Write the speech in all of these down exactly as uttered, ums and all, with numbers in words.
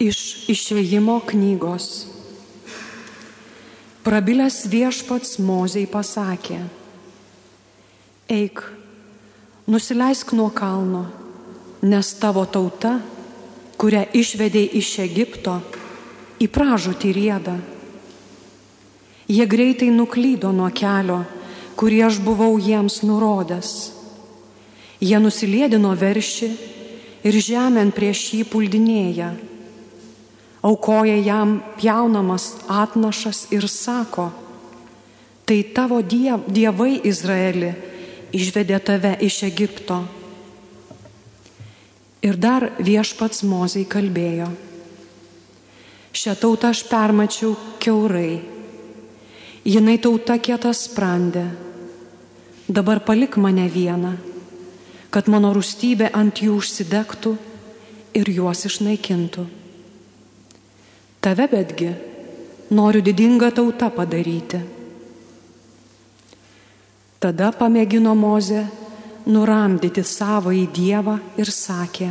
Iš Išėjimo knygos. Prabilęs Viešpats Mozei pasakė: Eik, nusileisk nuo kalno, nes tavo tauta, kurią išvedei iš Egipto, į pražūtį rieda. Jie greitai nuklydo nuo kelio, kurį aš buvau jiems nurodęs. Jie nusiliedino veršį ir žemėn prieš jį puldinėja. Aukoja jam pjaunamas atnašas ir sako: Tai tavo diev, dievai Izraeli išvedė tave iš Egipto. Ir dar Viešpats Mozei kalbėjo: Šią tautą aš permačiau kiaurai. Jinai tauta kietasprandė. Dabar palik mane vieną, kad mano rūstybė ant jų užsidegtų ir juos išnaikintų. Tave betgi noriu didingą tautą padaryti. Tada pamėgino Mozė nuramdyti savąjį Dievą ir sakė: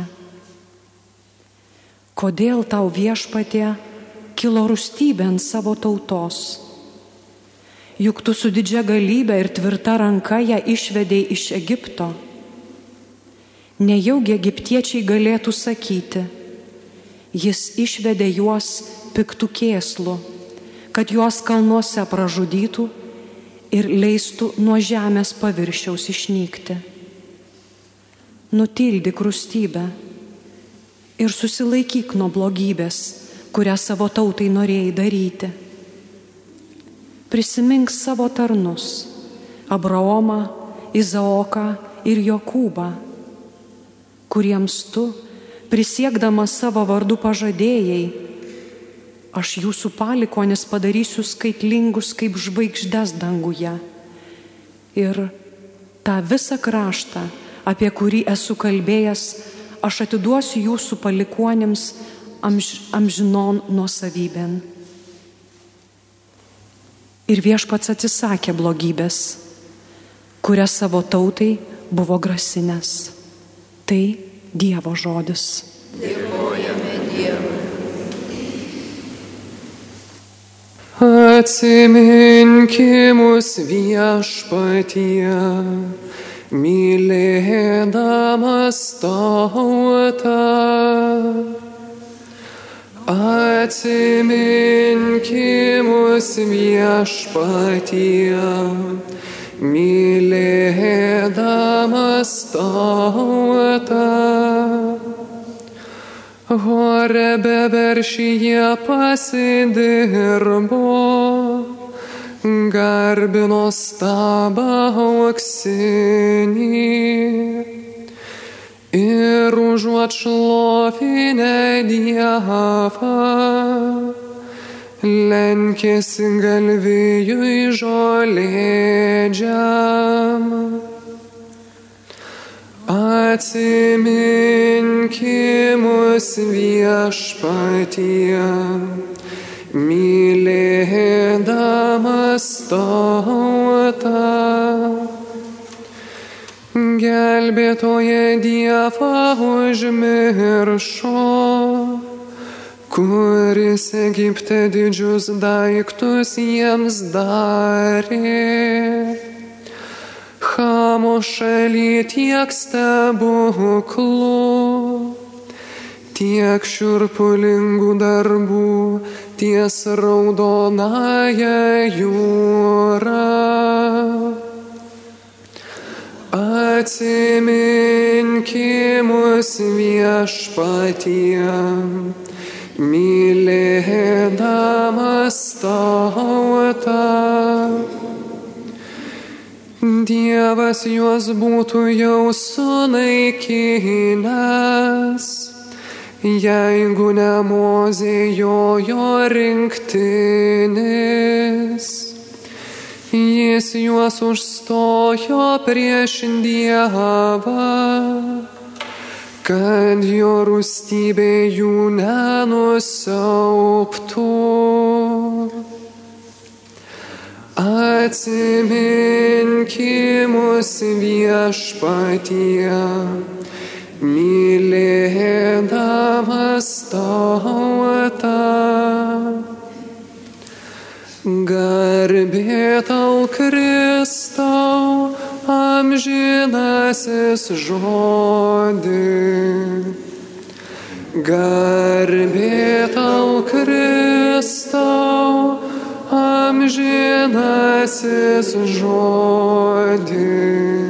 Kodėl tau, Viešpatie, kilo rūstybė ant savo tautos? Juk tu su didžia galybe ir tvirta ranka ją išvedei iš Egipto. Nejaugi egiptiečiai galėtų sakyti: Jis išvedė juos piktų kėslų, kad juos kalnuose pražudytų ir leistų nuo žemės paviršiaus išnykti. Nutildyk rūstybę ir susilaikyk nuo blogybės, kurią savo tautai norėjai daryti. Prisimink savo tarnus, Abraomą, Izaoką ir Jokūbą, kuriems tu, prisiekdamas savo vardu, pažadėjai: Aš jūsų palikonis padarysiu skaitlingus kaip žvaigždes danguje. Ir tą visą kraštą, apie kurį esu kalbėjęs, aš atiduosiu jūsų palikuonims amž, amžinon nuosavybėn. Ir Viešpats atsisakė blogybės, kurią savo tautai buvo grasinęs. Tai Dievo žodis. Dėkojame Dievui. Atsiminkimus Viešpatie, mylėdamas tautą. Atsiminkimus Viešpatie, mylėdamas tautą. Horebe veršyje pasidirbo, garbino stabą auksinį ir užuot šlovinę Dievą, lenkėsi galvijui žolėdžiam. Atsiminkimus Viešpatie, mylėdamas tautą. Gelbėtoje Dievą užmiršo, kuris Egipte didžius daiktus jiems darė. Chamo šaly tiek stebuklų, tiek šiurpulingų darbų ties raudonąja jūra. Atsiminkimus Viešpatie, mylėdamas tautą. Dievas juos būtų jau sunaikinęs, jeigu ne Mozė jojo rinktinis. Jis juos užstojo prieš Dievą, kad jo rūstybė jų nenusiaubtų. Atsiminkimus Viešpatie, mylėdamas tautą. Garbė tau, Kristau, amžinasis žodį. Garbė tau, Kristau, amžinasis žodį.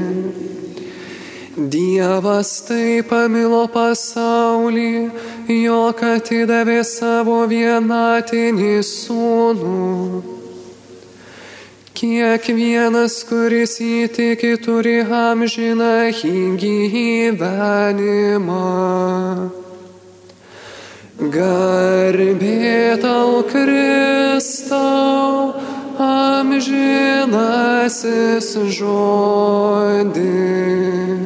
Dievas taip pamilo pasaulį, jog atidavė savo vienatinį sūnų. Kiekvienas, kuris jį tiki, turi amžinąjį gyvenimą. Garbė tau, Kristau, amžinasis žodį.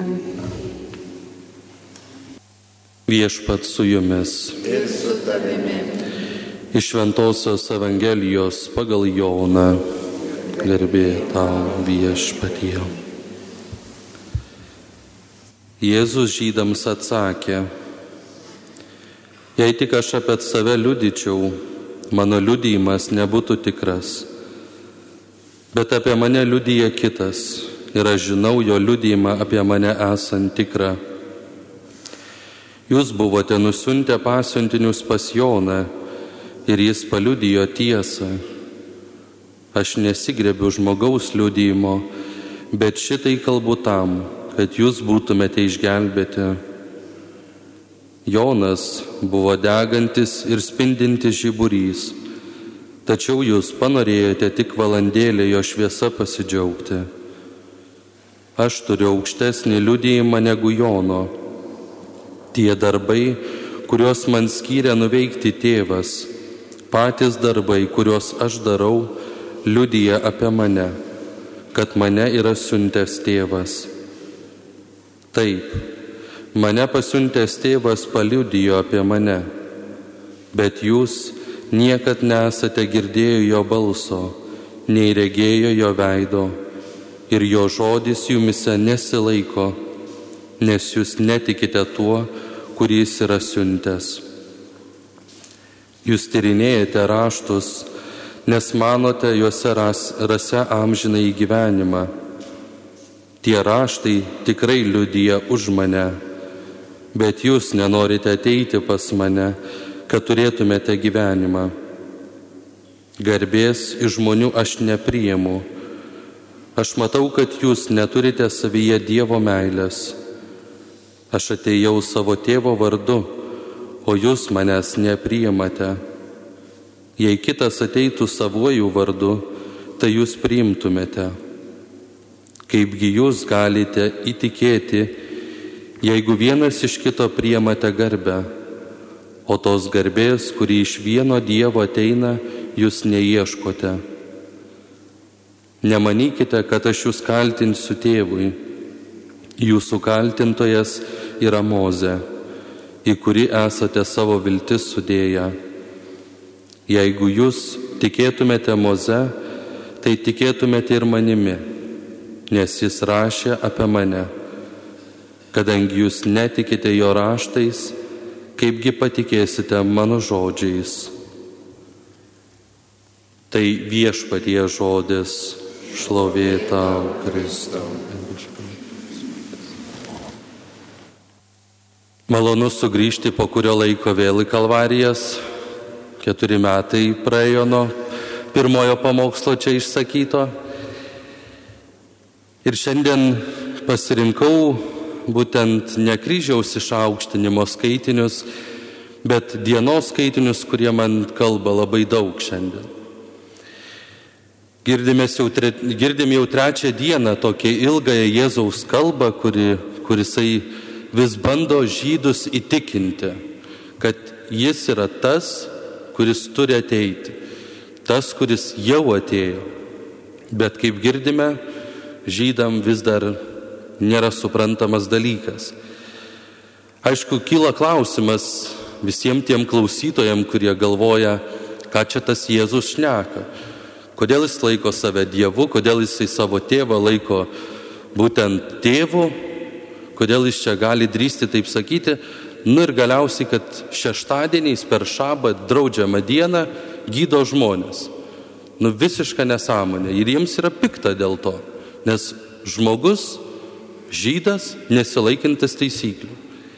Viešpats su jumis. Ir su tavimi. Iš Šventosios Evangelijos pagal Joną. Garbė tau, Viešpatie. Jėzus žydams atsakė: jei tik aš apie save liudyčiau, mano liudijimas nebūtų tikras. Bet apie mane liudija kitas, ir aš žinau jo liudijimą apie mane esant tikrą. Jūs buvote nusiuntę pasiuntinius pas Joną, ir jis paliudijo tiesą. Aš nesigrebiu žmogaus liudijimo, bet šitai kalbu tam, kad jūs būtumėte išgelbėti. Jonas buvo degantis ir spindintis žiburys, tačiau jūs panorėjote tik valandėlę jo šviesa pasidžiaugti. Aš turiu aukštesnį liudijimą negu Jono. Tie darbai, kuriuos man skyrė nuveikti tėvas, patys darbai, kuriuos aš darau, liudija apie mane, kad mane yra siuntęs tėvas. Taip, mane pasiuntęs tėvas paliudijo apie mane, bet jūs niekad nesate girdėję jo balso, nei regėjo jo veido, ir jo žodis jumise nesilaiko, nes jūs netikite tuo, kuris yra siuntęs. Jūs tyrinėjate raštus, nes manote juose ras, rase amžinąjį gyvenimą. Tie raštai tikrai liudija už mane, bet jūs nenorite ateiti pas mane, kad turėtumėte gyvenimą. Garbės iš žmonių aš nepriimu. Aš matau, kad jūs neturite savyje Dievo meilės. Aš atėjau savo tėvo vardu, o jūs manęs nepriimate. Jei kitas ateitų savuoju vardu, tai jūs priimtumėte. Kaipgi jūs galite įtikėti, jeigu vienas iš kito priimate garbę, o tos garbės, kuri iš vieno Dievo ateina, jūs neieškote. Nemanykite, kad aš jūs kaltinsiu tėvui. Jūsų kaltintojas yra Mozė, į kurį esate savo viltis sudėję. Jeigu jūs tikėtumėte Moze, tai tikėtumėte ir manimi, nes jis rašė apie mane. Kadangi jūs netikite jo raštais, kaipgi patikėsite mano žodžiais. Tai Viešpatie žodis, šlovė tau, Kristau. Malonu sugrįžti po kurio laiko vėl į Kalvarijas. Keturi metai praėjo nuo pirmojo pamokslo čia išsakyto. Ir šiandien pasirinkau būtent ne kryžiaus išaukštinimo skaitinius, bet dienos skaitinius, kurie man kalba labai daug šiandien. Girdime jau, tre, girdim jau trečią dieną tokią ilgąją Jėzaus kalbą, kuri, kurisai vis bando žydus įtikinti, kad jis yra tas, kuris turi ateiti, tas, kuris jau atėjo. Bet kaip girdime, žydam vis dar nėra suprantamas dalykas. Aišku, kyla klausimas visiems tiem klausytojams, kurie galvoja, ką čia tas Jėzus šneka. Kodėl jis laiko save Dievu, kodėl jisai savo tėvą laiko būtent tėvu, kodėl jis čia gali drįsti taip sakyti. Nu ir galiausiai, kad šeštadieniais per šabą draudžiamą dieną gydo žmonės. Nu visiška nesąmonė. Ir jiems yra pikta dėl to, nes žmogus, žydas, nesilaikintis taisyklių.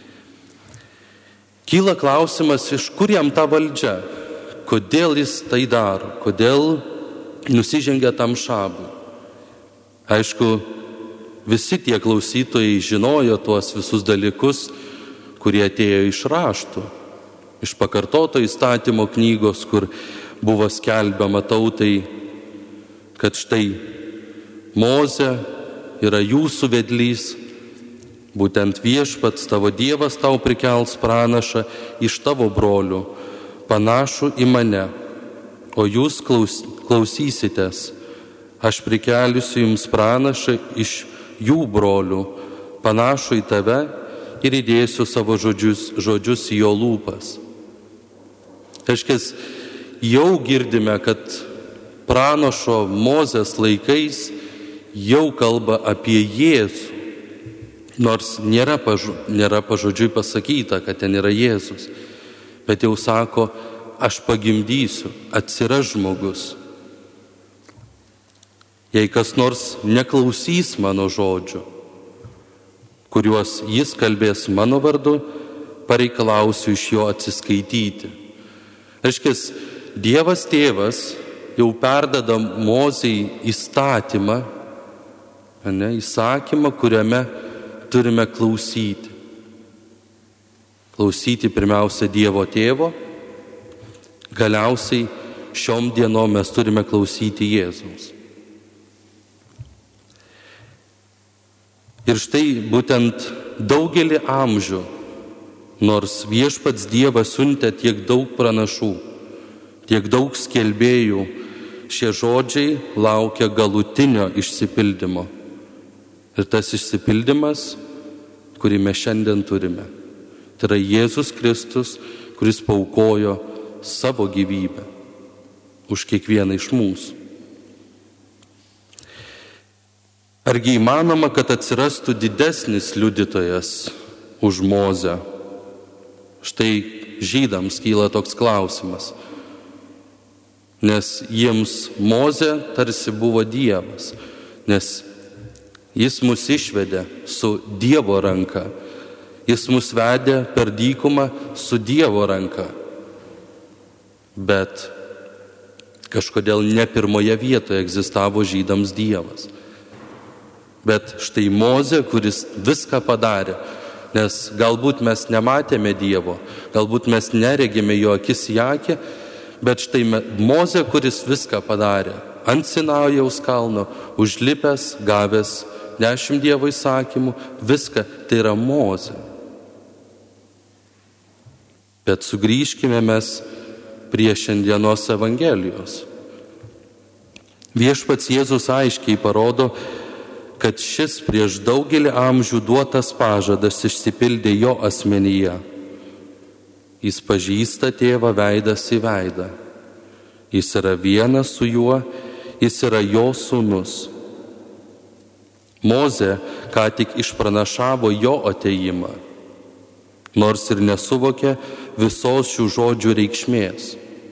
Kyla klausimas, iš kur jam ta valdžia, kodėl jis tai daro, kodėl nusižengia tam šabui. Aišku, visi tie klausytojai žinojo tuos visus dalykus, kurie atėjo iš raštų, iš pakartoto įstatymo knygos, kur buvo skelbiama tautai, kad štai Mozė yra jūsų vedlys, būtent viešpats tavo Dievas tau prikels pranašą iš tavo brolių, panašų į mane, o jūs klaus, klausysitės, aš prikelsiu jums pranašą iš jų brolių, panašų į tave, ir įdėsiu savo žodžius, žodžius į jo lūpas. Reiškės, jau girdime, kad pranašo Mozės laikais jau kalba apie Jėzų, nors nėra, pažu, nėra pažodžiui pasakyta, kad ten yra Jėzus, bet jau sako, aš pagimdysiu, atsiras žmogus. Jei kas nors neklausys mano žodžių, kuriuos jis kalbės mano vardu, pareikalausiu iš jo atsiskaityti. Reiškės, Dievas tėvas jau perdada Mozei įstatymą, ne, įsakymą, kuriame turime klausyti. Klausyti pirmiausia Dievo tėvo, galiausiai šiom dienom mes turime klausyti Jėzaus. Ir štai būtent daugelį amžių, nors viešpats Dievas siuntė tiek daug pranašų, tiek daug skelbėjų, šie žodžiai laukia galutinio išsipildymo. Ir tas išsipildymas, kurį mes šiandien turime, tai yra Jėzus Kristus, kuris paaukojo savo gyvybę už kiekvieną iš mūsų. Argi įmanoma, kad atsirastų didesnis liudytojas už Mozę? Štai žydams kyla toks klausimas, nes jiems Mozė tarsi buvo Dievas, nes jis mus išvedė su Dievo ranka, jis mus vedė per dykumą su Dievo ranka, bet kažkodėl ne pirmoje vietoje egzistavo žydams Dievas. Bet štai Mozė, kuris viską padarė, nes galbūt mes nematėme Dievo, galbūt mes neregime jo akis į akį, bet štai Mozė, kuris viską padarė, ant Sinajaus kalno, užlipęs, gavęs dešimt Dievo įsakymų, viską, tai yra Mozė. Bet sugrįžkime mes prie šiandienos Evangelijos. Viešpats Jėzus aiškiai parodo, kad šis prieš daugelį amžių duotas pažadas išsipildė jo asmenyje. Jis pažįsta tėvą veidas į veidą. Jis yra vienas su juo, jis yra jo sūnus. Mozė ką tik išpranašavo jo atėjimą, nors ir nesuvokė visos šių žodžių reikšmės.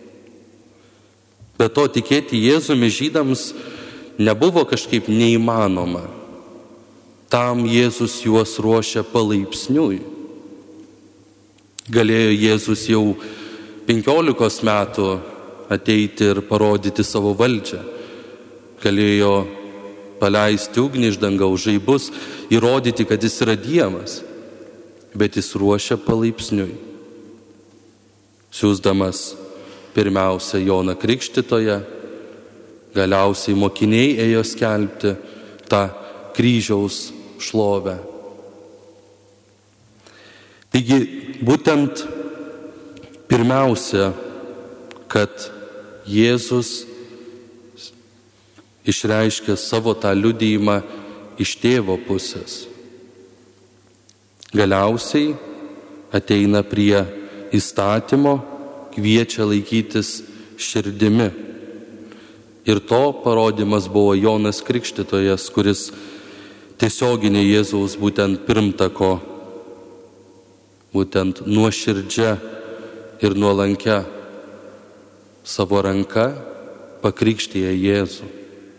Bet to tikėti Jėzumi žydams nebuvo kažkaip neįmanoma. Tam Jėzus juos ruošia palaipsniui. Galėjo Jėzus jau penkiolikos metų ateiti ir parodyti savo valdžią. Galėjo paleisti ugnį iš dangaus, žaibus, įrodyti, kad jis yra Dievas. Bet jis ruošia palaipsniui. Siųsdamas pirmiausia Joną Krikštytoją, galiausiai mokiniai ėjo skelbti tą kryžiaus šlovę. Taigi, būtent pirmiausia, kad Jėzus išreiškė savo tą liudijimą iš tėvo pusės. Galiausiai ateina prie įstatymo, kviečia laikytis širdimi. Ir to parodymas buvo Jonas Krikštytojas, kuris tiesioginė Jėzaus būtent pirmtako, būtent nuoširdžia ir nuolankia savo ranka pakrikštija Jėzų.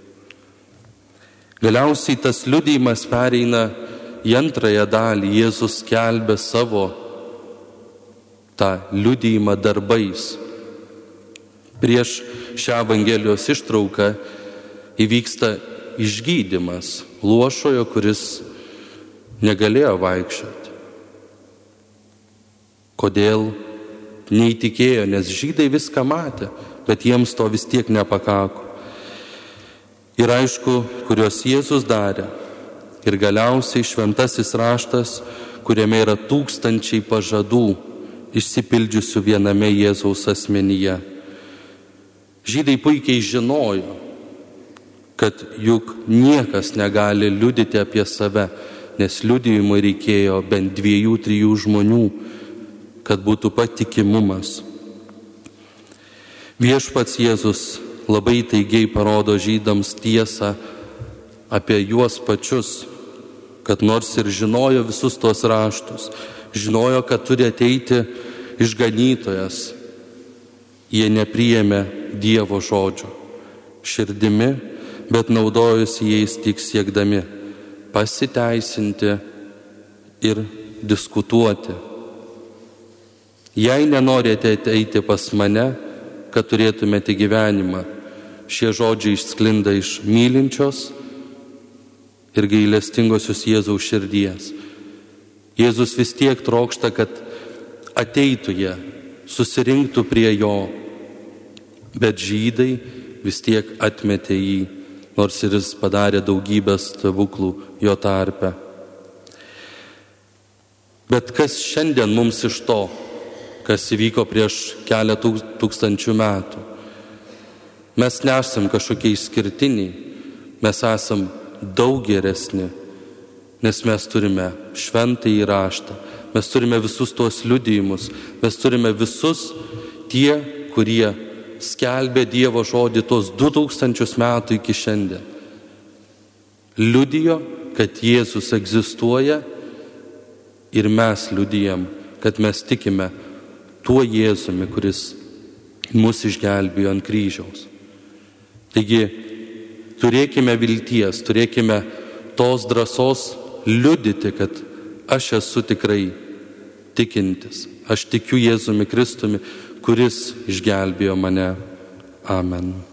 Galiausiai tas liudijimas pereina į antrąją dalį. Jėzus skelbia savo tą liudijimą darbais. Prieš šią Evangelijos ištrauką įvyksta išgydymas luošojo, kuris negalėjo vaikščioti. Kodėl? Neįtikėjo, nes žydai viską matė, bet jiems to vis tiek nepakako. Ir aišku, kuriuos Jėzus darė. Ir galiausiai šventasis raštas, kuriame yra tūkstančiai pažadų išsipildžiusių viename Jėzaus asmenyje. Žydai puikiai žinojo, kad juk niekas negali liudyti apie save, nes liudijimui reikėjo bent dviejų, trijų žmonių, kad būtų patikimumas. Viešpats Jėzus labai taigiai parodo žydams tiesą apie juos pačius, kad nors ir žinojo visus tuos raštus, žinojo, kad turi ateiti išganytojas, jie nepriėmė Dievo žodžio širdimi, bet naudojosi jais tik siekdami pasiteisinti ir diskutuoti. Jei nenorite ateiti pas mane, kad turėtumėte gyvenimą, šie žodžiai išsklinda iš mylinčios ir gailestingosios Jėzaus širdies. Jėzus vis tiek trokšta, kad ateitų jie, susirinktų prie jo, bet žydai vis tiek atmetė jį, nors ir jis padarė daugybę stebuklų jo tarpe. Bet kas šiandien mums iš to, kas įvyko prieš keletą tūkstančių metų? Mes nesam kažkokie išskirtiniai, mes esam daug geresni, nes mes turime šventąjį raštą, mes turime visus tuos liudijimus, mes turime visus tie, kurie skelbė Dievo žodį tuos du tūkstančius metų iki šiandien. Liudijo, kad Jėzus egzistuoja ir mes liudijam, kad mes tikime tuo Jėzumi, kuris mus išgelbėjo ant kryžiaus. Taigi, turėkime vilties, turėkime tos drąsos liudyti, kad aš esu tikrai tikintis. Aš tikiu Jėzumi Kristumi, kuris išgelbėjo mane. Amen.